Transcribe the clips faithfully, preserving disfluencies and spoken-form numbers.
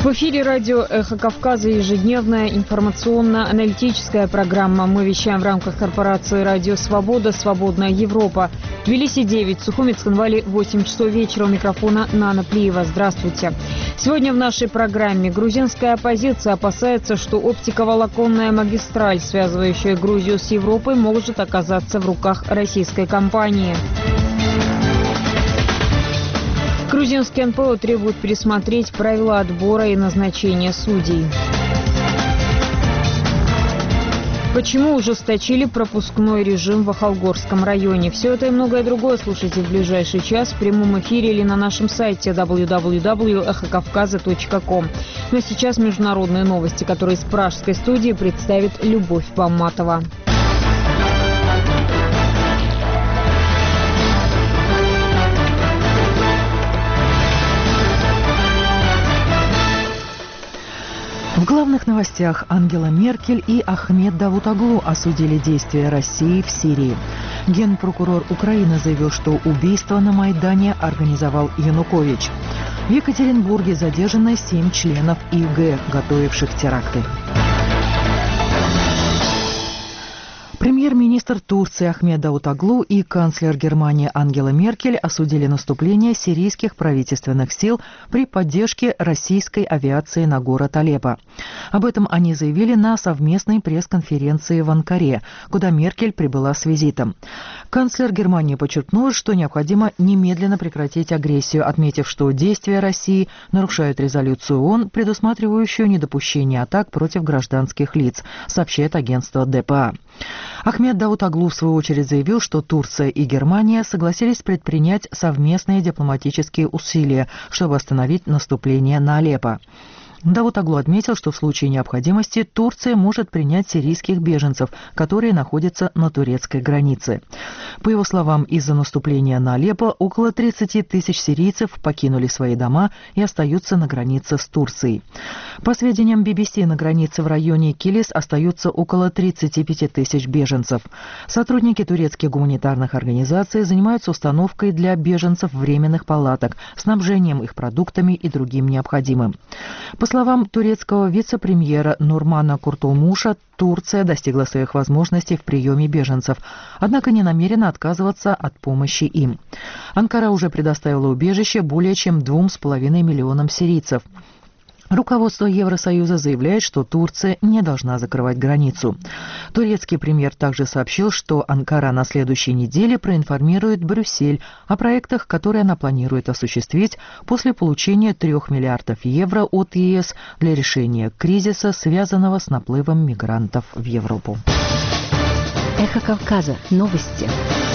В эфире радио «Эхо Кавказа» ежедневная информационно-аналитическая программа. Мы вещаем в рамках корпорации «Радио Свобода», «Свободная Европа». В Тбилиси девять, Сухумец, Цхинвале восемь часов вечера. У микрофона Нана Плиева. Здравствуйте. Сегодня в нашей программе грузинская оппозиция опасается, что оптиковолоконная магистраль, связывающая Грузию с Европой, может оказаться в руках российской компании. Грузинский эн пэ о требует пересмотреть правила отбора и назначения судей. Почему ужесточили пропускной режим в Ахалгорском районе? Все это и многое другое слушайте в ближайший час в прямом эфире или на нашем сайте дабл ю дабл ю дабл ю точка эхо кавказа точка ком. Ну а сейчас международные новости, которые из пражской студии представит Любовь Бамматова. В главных новостях: Ангела Меркель и Ахмед Давутоглу осудили действия России в Сирии. Генпрокурор Украины заявил, что убийство на Майдане организовал Янукович. В Екатеринбурге задержаны семь членов и гэ, готовивших теракты. Премьер-министр Турции Ахмед Давутоглу и канцлер Германии Ангела Меркель осудили наступление сирийских правительственных сил при поддержке российской авиации на город Алеппо. Об этом они заявили на совместной пресс-конференции в Анкаре, куда Меркель прибыла с визитом. Канцлер Германии подчеркнул, что необходимо немедленно прекратить агрессию, отметив, что действия России нарушают резолюцию ООН, предусматривающую недопущение атак против гражданских лиц, сообщает агентство дэ пэ а. Ахмед Давутоглу в свою очередь заявил, что Турция и Германия согласились предпринять совместные дипломатические усилия, чтобы остановить наступление на Алеппо. Давутоглу отметил, что в случае необходимости Турция может принять сирийских беженцев, которые находятся на турецкой границе. По его словам, из-за наступления на Алеппо около тридцати тысяч сирийцев покинули свои дома и остаются на границе с Турцией. По сведениям би би си, на границе в районе Килис остаются около тридцати пяти тысяч беженцев. Сотрудники турецких гуманитарных организаций занимаются установкой для беженцев временных палаток, снабжением их продуктами и другим необходимым. По словам турецкого вице-премьера Нурмана Куртулмуша, Турция достигла своих возможностей в приеме беженцев, однако не намерена отказываться от помощи им. Анкара уже предоставила убежище более чем двум с половиной миллионам сирийцев. Руководство Евросоюза заявляет, что Турция не должна закрывать границу. Турецкий премьер также сообщил, что Анкара на следующей неделе проинформирует Брюссель о проектах, которые она планирует осуществить после получения трех миллиардов евро от е эс для решения кризиса, связанного с наплывом мигрантов в Европу. Эхо Кавказа. Новости.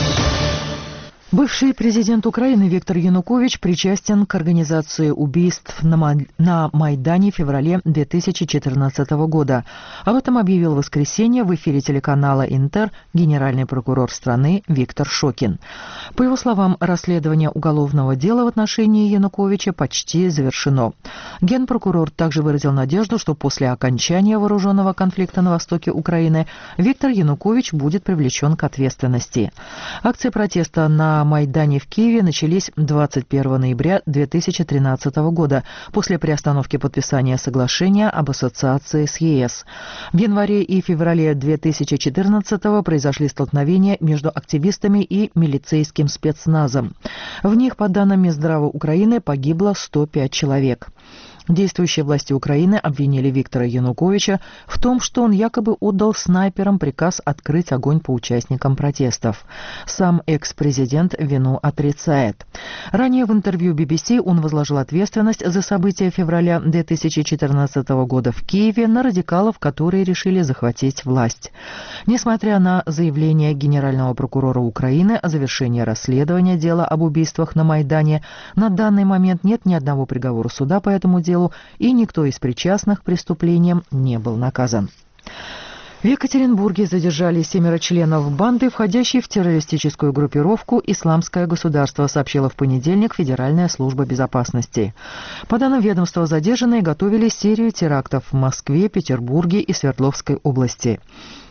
Бывший президент Украины Виктор Янукович причастен к организации убийств на, Май... на Майдане в феврале две тысячи четырнадцатого года. Об этом объявил в воскресенье в эфире телеканала «Интер» генеральный прокурор страны Виктор Шокин. По его словам, расследование уголовного дела в отношении Януковича почти завершено. Генпрокурор также выразил надежду, что после окончания вооруженного конфликта на востоке Украины Виктор Янукович будет привлечен к ответственности. Акции протеста на Майдане в Киеве начались двадцать первого ноября две тысячи тринадцатого года после приостановки подписания соглашения об ассоциации с е эс. В январе и феврале две тысячи четырнадцатого произошли столкновения между активистами и милицейским спецназом. В них, по данным Минздрава Украины, погибло сто пять человек. Действующие власти Украины обвинили Виктора Януковича в том, что он якобы отдал снайперам приказ открыть огонь по участникам протестов. Сам экс-президент вину отрицает. Ранее в интервью би би си он возложил ответственность за события февраля две тысячи четырнадцатого года в Киеве на радикалов, которые решили захватить власть. Несмотря на заявление генерального прокурора Украины о завершении расследования дела об убийствах на Майдане, на данный момент нет ни одного приговора суда по этому делу, и никто из причастных к преступлениям не был наказан. В Екатеринбурге задержали семеро членов банды, входящей в террористическую группировку «Исламское государство», сообщила в понедельник Федеральная служба безопасности. По данным ведомства, задержанные готовили серию терактов в Москве, Петербурге и Свердловской области.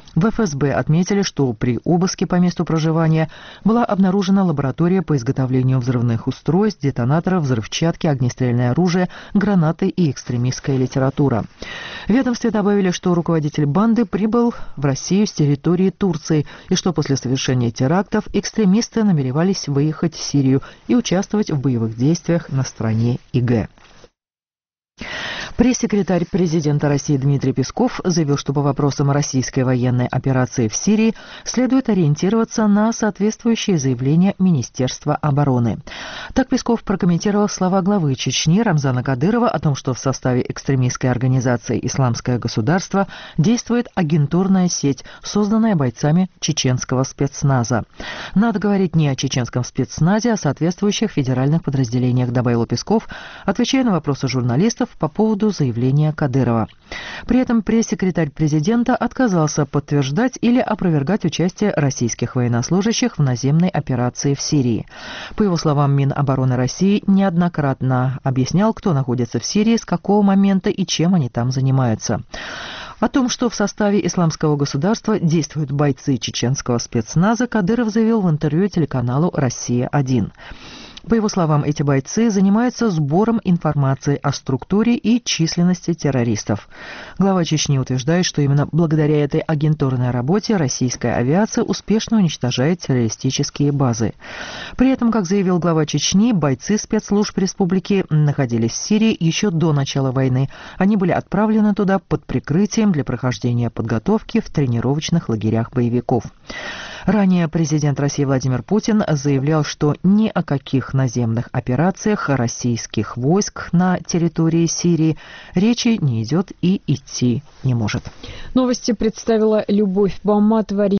В эф эс бэ отметили, что при обыске по месту проживания была обнаружена лаборатория по изготовлению взрывных устройств, детонаторов, взрывчатки, огнестрельное оружие, гранаты и экстремистская литература. В ведомстве добавили, что руководитель банды прибыл в Россию с территории Турции и что после совершения терактов экстремисты намеревались выехать в Сирию и участвовать в боевых действиях на стороне и гэ. Пресс-секретарь президента России Дмитрий Песков заявил, что по вопросам российской военной операции в Сирии следует ориентироваться на соответствующие заявления Министерства обороны. Так Песков прокомментировал слова главы Чечни Рамзана Кадырова о том, что в составе экстремистской организации «Исламское государство» действует агентурная сеть, созданная бойцами чеченского спецназа. Надо говорить не о чеченском спецназе, а о соответствующих федеральных подразделениях, добавил Песков, отвечая на вопросы журналистов по поводу заявления Кадырова. При этом пресс-секретарь президента отказался подтверждать или опровергать участие российских военнослужащих в наземной операции в Сирии. По его словам, Минобороны России неоднократно объяснял, кто находится в Сирии, с какого момента и чем они там занимаются. О том, что в составе «Исламского государства» действуют бойцы чеченского спецназа, Кадыров заявил в интервью телеканалу «Россия один». По его словам, эти бойцы занимаются сбором информации о структуре и численности террористов. Глава Чечни утверждает, что именно благодаря этой агентурной работе российская авиация успешно уничтожает террористические базы. При этом, как заявил глава Чечни, бойцы спецслужб республики находились в Сирии еще до начала войны. Они были отправлены туда под прикрытием для прохождения подготовки в тренировочных лагерях боевиков. Ранее президент России Владимир Путин заявлял, что ни о каких наземных операциях российских войск на территории Сирии речи не идет и идти не может. Новости представила Любовь Баматова.